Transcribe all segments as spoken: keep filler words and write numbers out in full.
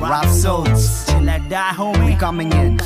rap souls. Till I die, homie. We coming in.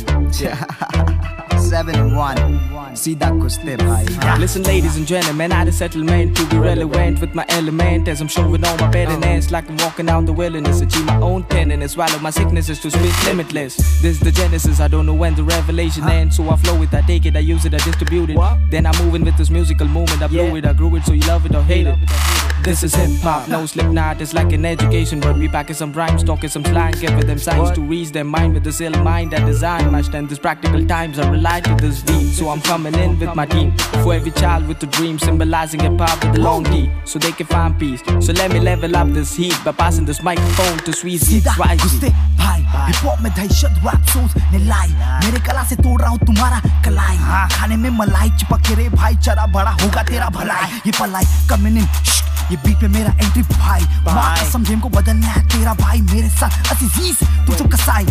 Seven and one. Sida kuste bhai. Listen, ladies and gentlemen, I the settlement to be relevant with my element as I'm showing all my betterness, like I'm walking down the wilderness, achieve my own tenderness, swallow my sicknesses to spit limitless. This is the genesis, I don't know when the revelation ends, so I flow it, I take it, I use it, I distribute it. Then I'm moving with this musical movement, I blow it, I grew it, so you love it or hate it. This is hip hop, no Slipknot, it's like an education, but we packing some rhymes, talking some slang, giving them signs to reach their mind with this ill mind that design matched. And these practical times I rely to this beat, so I'm coming in with my team. For every child with a dream, symbolizing hip hop with a long D, so they can find peace. So let me level up this heat by passing this microphone to Sweet Sida kuste bhai. Hip hop में दहशत rap souls ने लाई. मेरे कला से तोड़ रहा हूँ तुम्हारा कलाई. खाने में मलाई चिपक के रे भाई, चरा बड़ा होगा तेरा भलाई. ये पलाई coming in. ये बीट पे मेरा एंट्री भाई. माँ कसम गेम को बदलना है तेरा भाई मेरे साथ अजीज तू तो कसाई.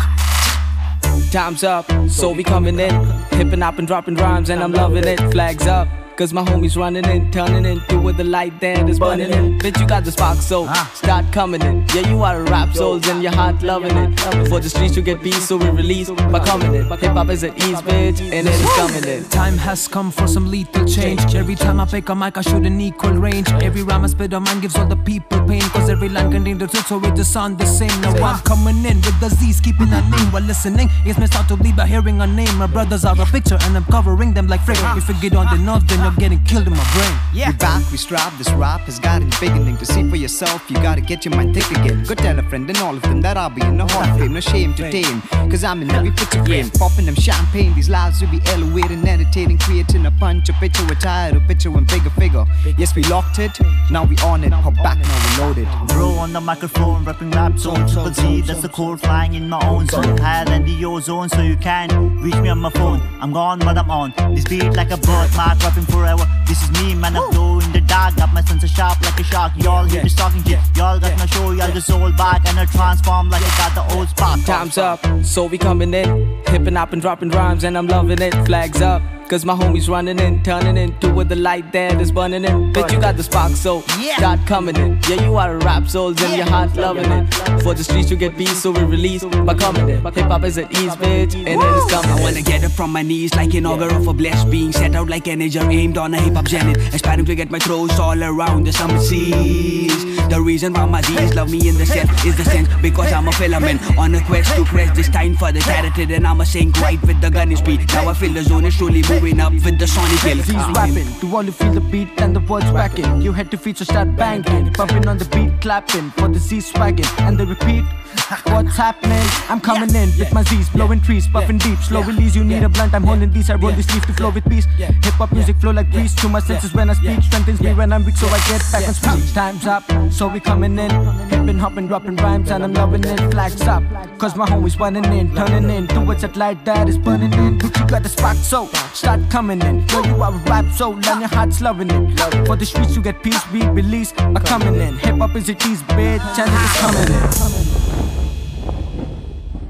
Time's up, so we coming in, hipping hop and dropping rhymes, and I'm loving it. Flags up, cause my homies running in, turning into with the light there that's burning in. Bitch, you got the spark, so start coming in. Yeah, you are a rap souls and your heart loving it. For the streets you get peace, so we release by coming in. Hip hop is at ease, bitch, and it is coming in. Time has come for some lethal change. Every time I pick a mic, I shoot an equal range. Every rhyme I spit on mine gives all the people pain, cause every line contains the truth, so it just sound the same. Now I'm coming in with the Z's, keeping a name while listening. It's my start to leave by hearing a name. My brothers are a picture, and I'm covering them like frick. If you get on the north, then you're getting killed in my brain. Yeah. We back, we strive, this rap has got its beginning. To see for yourself, you gotta get your mind thick again. Go tell a friend and all of them that I'll be in the hall of fame. No shame to tame, cause I'm in every picture frame. Popping them champagne, these lives will be elevating, entertaining, creating a punch, a picture, a tire, a picture, and bigger figure. Yes, we locked it, now we on it, pop back, now we loaded. Bro on the microphone, rapping rap zone, triple Z, that's the code flying in my own zone. Higher than the ozone, so you can reach me on my phone. I'm gone, but I'm on. This beat like a birthmark, rapping forever. This is me, man, I glow in the dark. Got my sense of sharp like a shark. Y'all hear this talking shit. Y'all got no show, y'all just hold back. And I transform like I got the old spark. Time's up, so we coming in, hipping hop and dropping rhymes, and I'm loving it. Flags up, cause my homies running in, turning into with the light there that's burning in. Bitch, you got the spark, so start coming in. Yeah, you are a rap souls and your heart loving it. For the streets you get peace, so we release by coming in. Hip hop is at ease, bitch, and it is coming. I wanna get up from my knees like an auger of a blessed being, set out like an edge aimed on a hip hop zenith, aspiring to get my throws all around the summer seas. The reason why my Z's love me in the set is the sense, because I'm a filament on a quest to crest this time for the carotid, and I'm a sink right with the gun in speed. Now I feel the zone is truly moving up with the sonic hill. Z's rapping, to all who feel the beat and the words backing. You head to feet, so start banging, bumping on the beat, clapping for the Z swagging, and they repeat. What's happening? I'm coming in with my Z's, blowing trees, puffing deep, slow release. You need a blunt, I'm holding these. I roll these sleeves to flow with peace. Hip hop music flow like breeze to my senses when I speak, strengthens me when I'm weak, so I get back on speed. Time's up, so we coming in, hipping, hopping, dropping rhymes, and I'm loving it. Flags up, cause my homies running in, turning in towards that light that is burning in. But you got the spark, so start coming in. Girl, you are a rap soul and your heart's loving it. For the streets you get peace, we release are coming in. Hip hop is a tease, bitch, and it is coming in.